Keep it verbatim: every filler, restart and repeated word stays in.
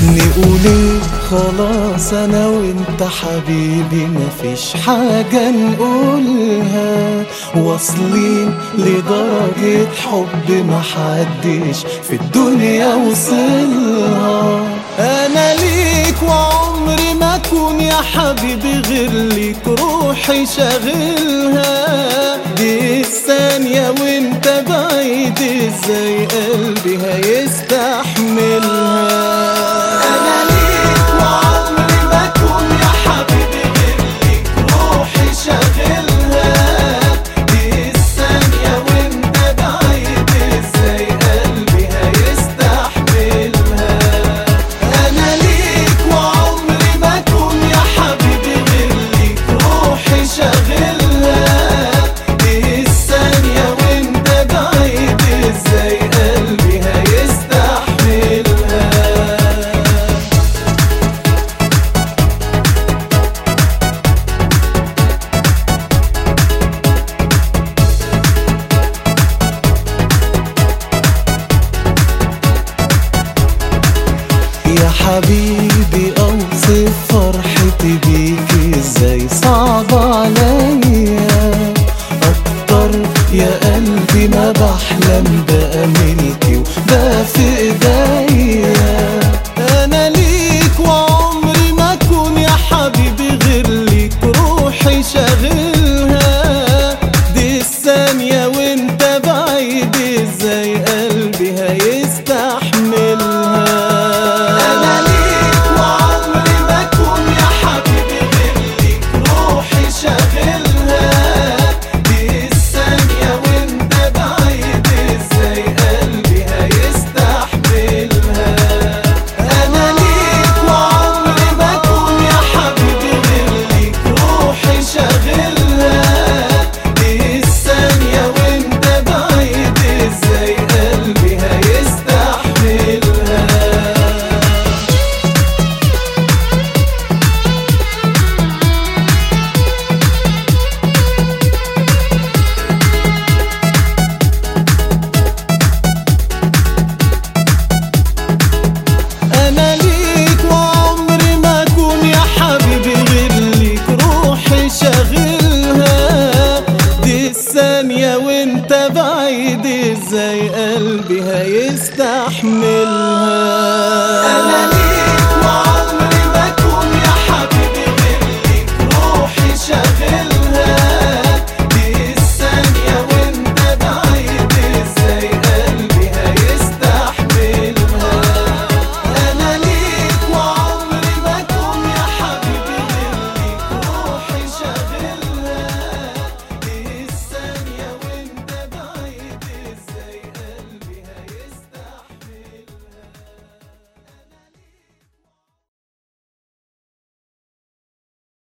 نقول خلاص انا وانت حبيبي مفيش حاجة نقولها، واصلين لدرجة حب محدش في الدنيا وصلها. انا ليك وعمري ما اكون يا حبيبي غير ليك، روحي شاغلها دي الثانية وانت بعيد ازاي قلبي هيستحملها. انا ليك وعمري ما اكون يا حبيبي غير ليك، روحي شاغلها دي الثانية وانت بعيد ازاي قلبي هيستحملها. انا ليك وعمري ما اكون يا حبيبي غير ليك، روحي شاغلها دي الثانية وانت بعيد ازاي قلبي هيستحملها. يا حبيبي